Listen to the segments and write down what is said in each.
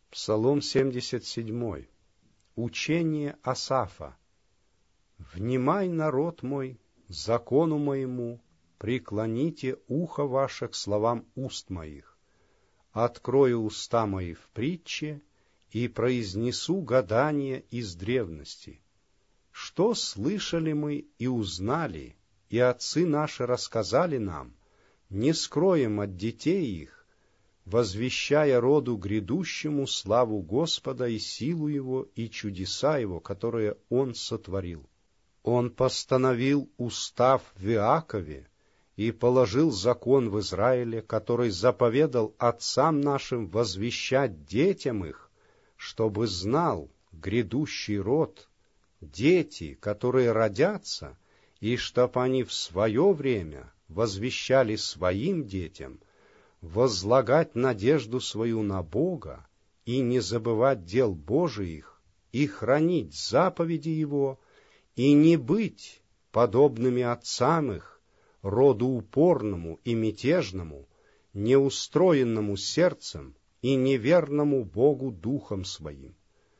Псалом 77. Учение Асафа. «Внимай, народ мой, закону моему, преклоните ухо ваше к словам уст моих. Открою уста мои в притче и произнесу гадание из древности. Что слышали мы и узнали, и отцы наши рассказали нам, не скроем от детей их, возвещая роду грядущему славу Господа и силу Его, и чудеса Его, которые Он сотворил. Он постановил устав в Иакове и положил закон в Израиле, который заповедал отцам нашим возвещать детям их, чтобы знал грядущий род, дети, которые родятся, и чтоб они в свое время возвещали своим детям, возлагать надежду свою на Бога и не забывать дел Божиих, и хранить заповеди Его, и не быть подобными отцам их, роду упорному и мятежному, неустроенному сердцем и неверному Богу духом своим.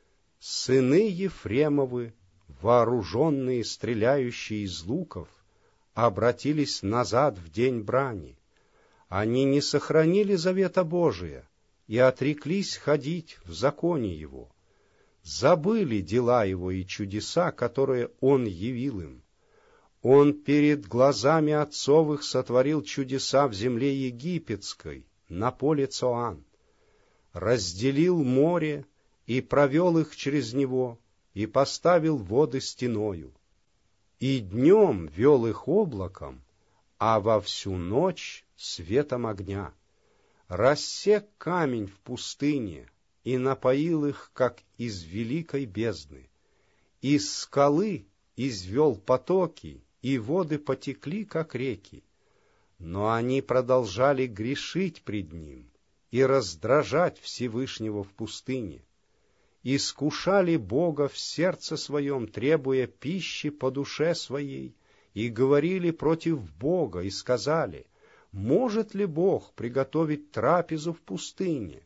Сыны Ефремовы, вооруженные, стреляющие из луков, обратились назад в день брани. Они не сохранили завета Божия и отреклись ходить в законе Его, забыли дела Его и чудеса, которые Он явил им. Он перед глазами отцов их сотворил чудеса в земле египетской, на поле Цоан, разделил море и провел их через него, и поставил воды стеною, и днем вел их облаком, а во всю ночь светом огня, рассек камень в пустыне и напоил их, как из великой бездны. Из скалы извел потоки, и воды потекли, как реки. Но они продолжали грешить пред Ним и раздражать Всевышнего в пустыне. Искушали Бога в сердце своем, требуя пищи по душе своей, и говорили против Бога, и сказали: может ли Бог приготовить трапезу в пустыне?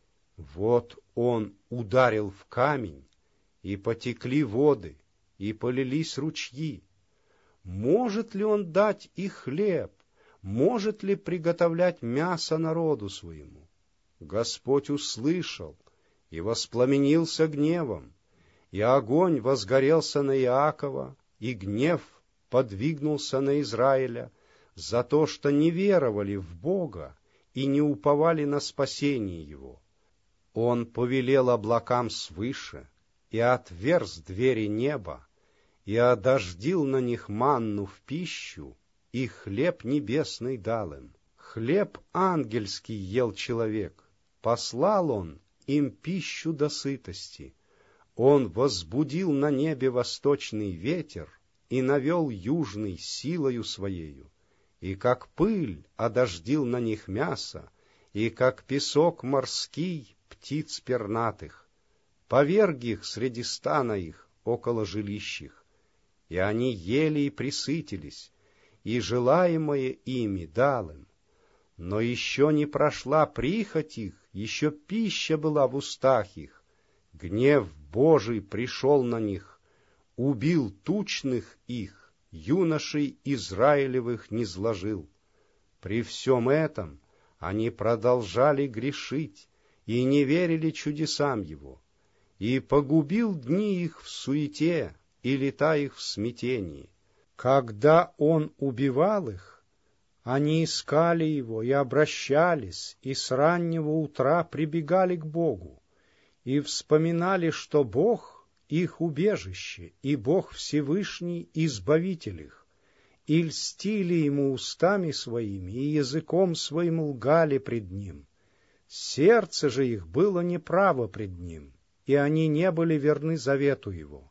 Вот Он ударил в камень, и потекли воды, и полились ручьи. Может ли Он дать и хлеб? Может ли приготовлять мясо народу своему? Господь услышал и воспламенился гневом, и огонь возгорелся на Иакова, и гнев подвигнулся на Израиля за то, что не веровали в Бога и не уповали на спасение Его. Он повелел облакам свыше и отверз двери неба, и одождил на них манну в пищу, и хлеб небесный дал им. Хлеб ангельский ел человек, послал Он им пищу до сытости. Он возбудил на небе восточный ветер и навел южный силою своею, и как пыль одождил на них мясо, и как песок морский птиц пернатых, поверг их среди стана их около жилищ их, и они ели и пресытились, и желаемое ими дал им. Но еще не прошла прихоть их, еще пища была в устах их. Гнев Божий пришел на них, убил тучных их, юношей Израилевых низложил. При всем этом они продолжали грешить и не верили чудесам Его, и погубил дни их в суете и лета их в смятении. Когда Он убивал их, они искали Его и обращались, и с раннего утра прибегали к Богу, и вспоминали, что Бог — их убежище, и Бог Всевышний — избавитель их, и льстили Ему устами своими, и языком своим лгали пред Ним. Сердце же их было неправо пред Ним, и они не были верны завету Его.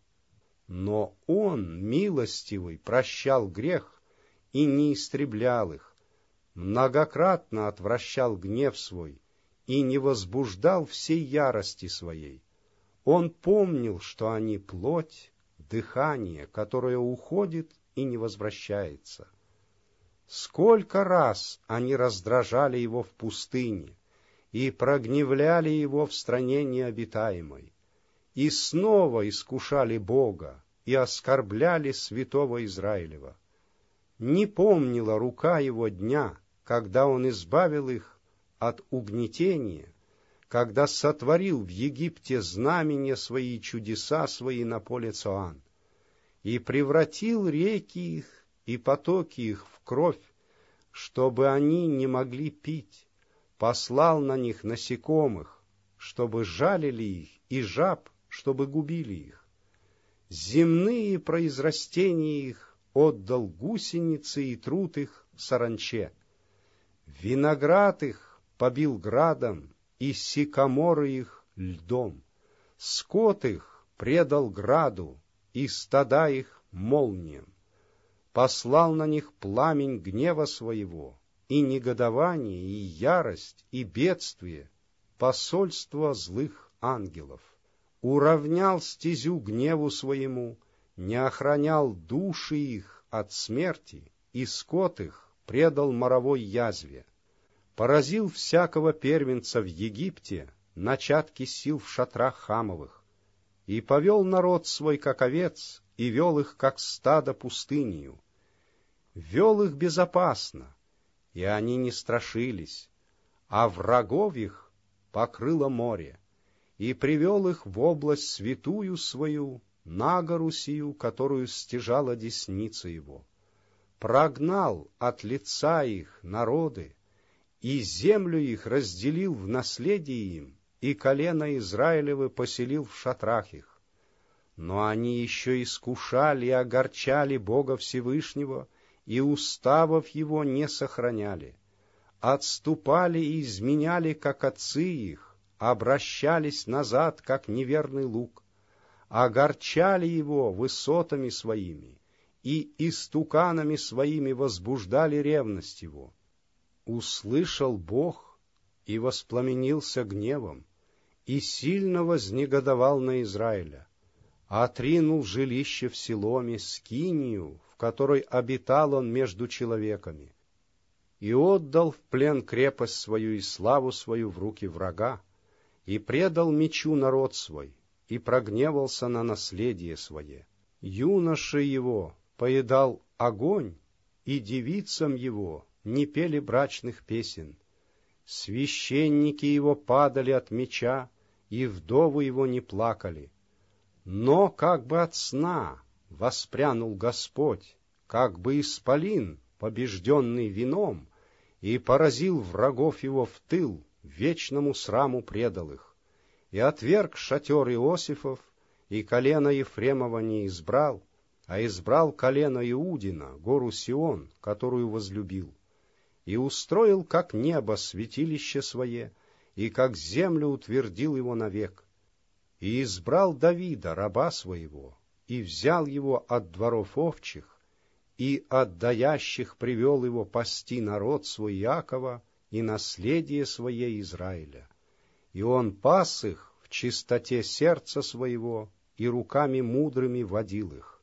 Но Он, милостивый, прощал грех и не истреблял их, многократно отвращал гнев свой и не возбуждал всей ярости своей. Он помнил, что они плоть, дыхание, которое уходит и не возвращается. Сколько раз они раздражали Его в пустыне, и прогневляли его в стране необитаемой, и снова искушали Бога, и оскорбляли святого Израилева. Не помнила рука его дня, когда он избавил их от угнетения, когда сотворил в Египте знамения свои и чудеса свои на поле Цоан, и превратил реки их и потоки их в кровь, чтобы они не могли пить, послал на них насекомых, чтобы жалили их, и жаб, чтобы губили их. Земные произрастения их отдал гусеницы и труд их саранче. Виноград их побил градом, и сикаморы их льдом. Скот их предал граду, и стада их молниям. Послал на них пламень гнева своего, и негодование, и ярость, и бедствие, посольство злых ангелов. Уравнял стезю гневу своему, не охранял души их от смерти, и скот их предал моровой язве. Поразил всякого первенца в Египте, начатки сил в шатрах Хамовых, и повел народ свой, как овец, и вел их, как стадо, пустынью. Вел их безопасно, и они не страшились, а врагов их покрыло море, и привел их в область святую свою, на гору сию, которую стяжала десница его. Прогнал от лица их народы, и землю их разделил в наследие им, и колено Израилевы поселил в шатрах их. Но они еще искушали и огорчали Бога Всевышнего, и уставов его не сохраняли. Отступали и изменяли, как отцы их, обращались назад, как неверный лук, огорчали его высотами своими, и истуканами своими возбуждали ревность его. Услышал Бог и воспламенился гневом, и сильно вознегодовал на Израиля, отринул жилище в Силоме, скинию, в которой обитал он между человеками, и отдал в плен крепость свою и славу свою в руки врага, и предал мечу народ свой, и прогневался на наследие свое. Юноши его поедал огонь, и девицам его не пели брачных песен. Священники его падали от меча, и вдовы его не плакали. Но как бы от сна воспрянул Господь, как бы исполин, побежденный вином, и поразил врагов его в тыл, вечному сраму предал их. И отверг шатер Иосифов, и колено Ефремова не избрал, а избрал колено Иудина, гору Сион, которую возлюбил. И устроил, как небо, святилище свое, и как землю утвердил его навек. И избрал Давида, раба своего, и взял его от дворов овчих, и от даящих привел его пасти народ свой Иакова и наследие свое Израиля. И он пас их в чистоте сердца своего, и руками мудрыми водил их.